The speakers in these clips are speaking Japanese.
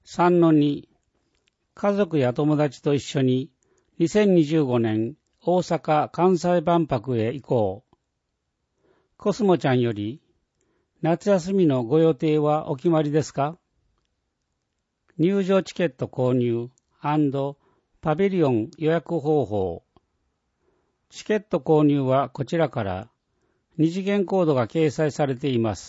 3-2 家族や友達と一緒に2025年大阪・関西万博へ行こう。コスモちゃんより、夏休みのご予定はお決まりですか？入場チケット購入&パビリオン予約方法。チケット購入はこちらから二次元コードが掲載されています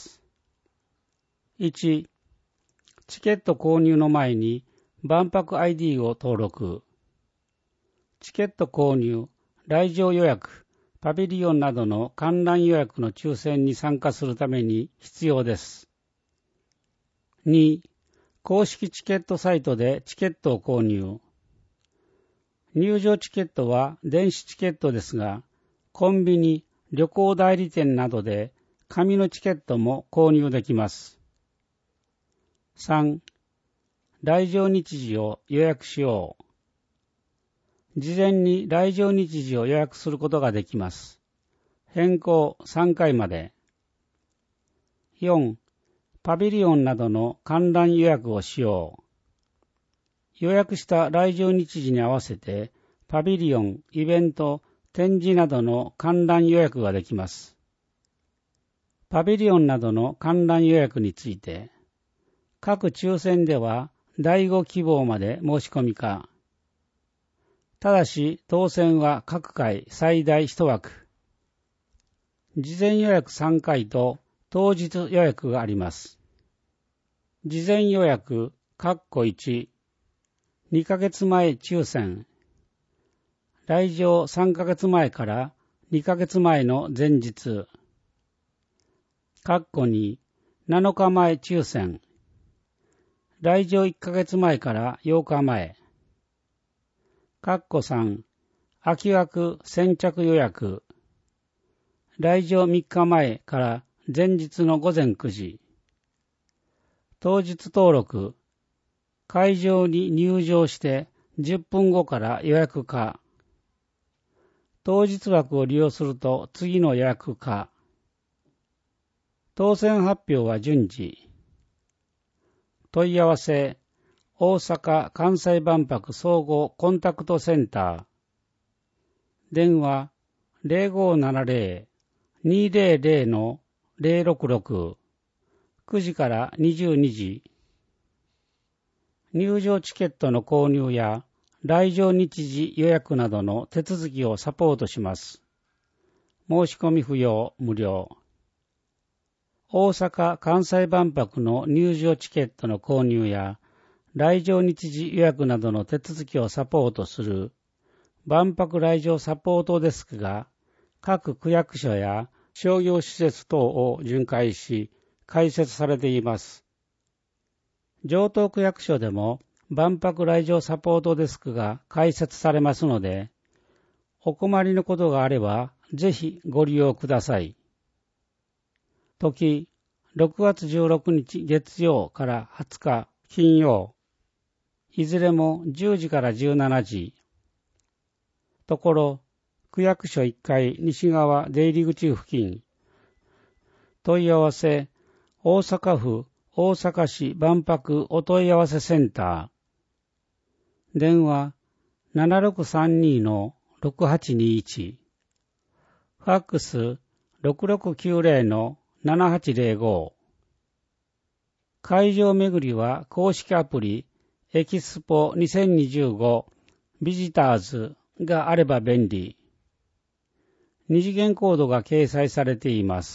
。1、チケット購入の前に万博 ID を登録。チケット購入、来場予約、パビリオンなどの観覧予約の抽選に参加するために必要です。2、公式チケットサイトでチケットを購入。入場チケットは電子チケットですが、コンビニ、旅行代理店などで紙のチケットも購入できます。3、来場日時を予約しよう。事前に来場日時を予約することができます。変更3回まで。4、パビリオンなどの観覧予約をしよう。予約した来場日時に合わせて、パビリオン、イベント、展示などの観覧予約ができます。パビリオンなどの観覧予約について、各抽選では第5希望まで申し込み可。ただし、当選は各回最大1枠。事前予約3回と当日予約があります。事前予約、1、2ヶ月前抽選。来場3ヶ月前から2ヶ月前の前日。2、7日前抽選。来場1ヶ月前から8日前。3、空き枠先着予約。来場3日前から前日の午前9時。当日登録。会場に入場して10分後から予約可。当日枠を利用すると次の予約可。当選発表は順次。問い合わせ、大阪・関西万博総合コンタクトセンター。電話0570-200-066。9時から22時。入場チケットの購入や来場日時予約などの手続きをサポートします。申し込み不要、無料。大阪・関西万博の入場チケットの購入や来場日時予約などの手続きをサポートする万博来場サポートデスクが各区役所や商業施設等を巡回し開設されています。城東区役所でも万博来場サポートデスクが開設されますので、お困りのことがあればぜひご利用ください。時、6月16日月曜から20日金曜。いずれも10時から17時。ところ、区役所1階西側出入り口付近。問い合わせ、大阪府大阪市万博お問い合わせセンター。電話7632-6821。ファックス6690-7805。会場巡りは公式アプリエキスポ2025ビジターズがあれば便利。二次元コードが掲載されています。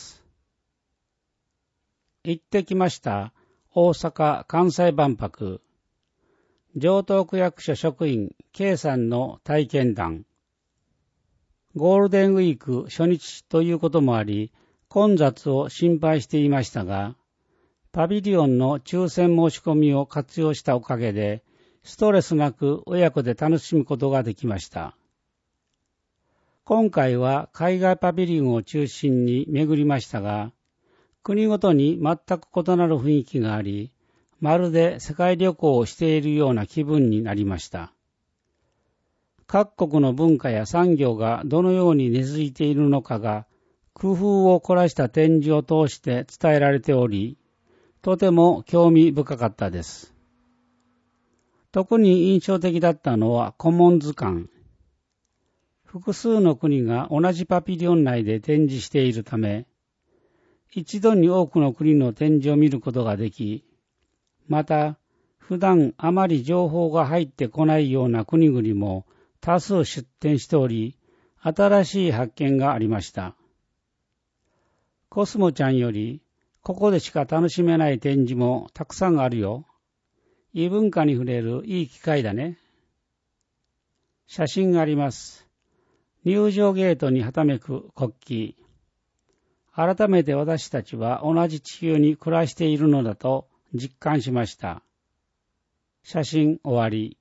行ってきました大阪・関西万博。城東区役所職員 K さんの体験談。ゴールデンウィーク初日ということもあり、混雑を心配していましたが、パビリオンの抽選申し込みを活用したおかげで、ストレスなく親子で楽しむことができました。今回は海外パビリオンを中心に巡りましたが、国ごとに全く異なる雰囲気があり、まるで世界旅行をしているような気分になりました。各国の文化や産業がどのように根付いているのかが、工夫を凝らした展示を通して伝えられており、とても興味深かったです。 特に印象的だったのはコモンズ館。複数の国が同じパビリオン内で展示しているため、一度に多くの国の展示を見ることができ、また普段あまり情報が入ってこないような国々も多数出展しており、新しい発見がありました。コスモちゃんより、ここでしか楽しめない展示もたくさんあるよ。異文化に触れるいい機会だね。写真があります。入場ゲートにはためく国旗。改めて私たちは同じ地球に暮らしているのだと実感しました。写真終わり。